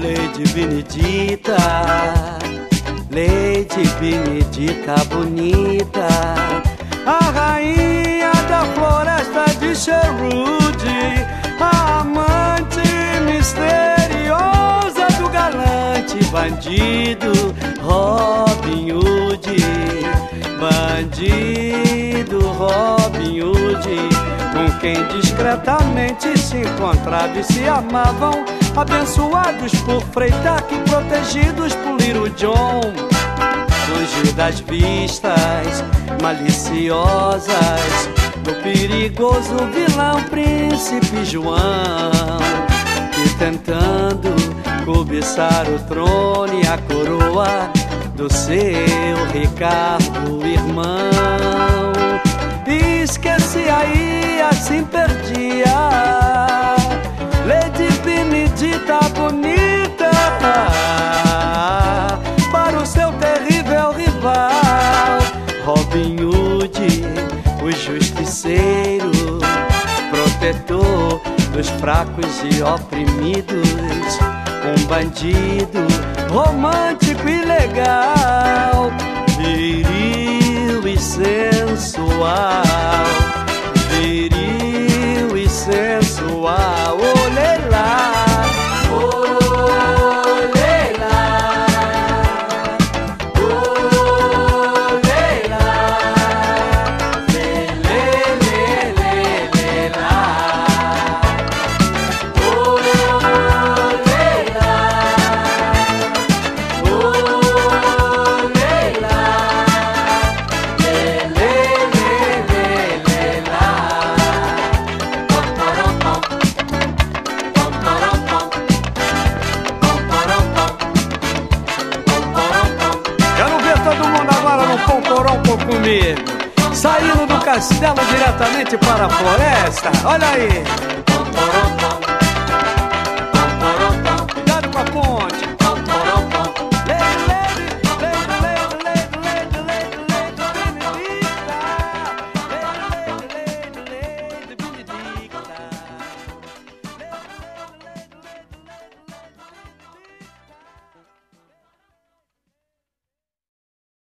Lady Benedita, Lady Benedita bonita, a rainha da floresta de Sherwood, a amante misteriosa do galante bandido Robin Hood, bandido Robin Hood, com quem discretamente se encontravam e se amavam, abençoados por Freitag, protegidos por Little John, longe das vistas maliciosas do perigoso vilão Príncipe João, que tentando cobiçar o trono e a coroa do seu Ricardo irmão, esqueci aí, assim perdia Lady Benedita bonita para o seu terrível rival Robin Hood, o justiceiro, protetor dos fracos e oprimidos, um bandido romântico e legal, viril e sensual, viril e sensual. Olê lá, olê lá, olê lá, lê, lê, lê, lê, lê lá, olê lá, olê lá, lê, lê, lê, lê, lê lá. Quero ver todo mundo agora no pomporom comigo, saindo do castelo diretamente para a floresta. Olha aí.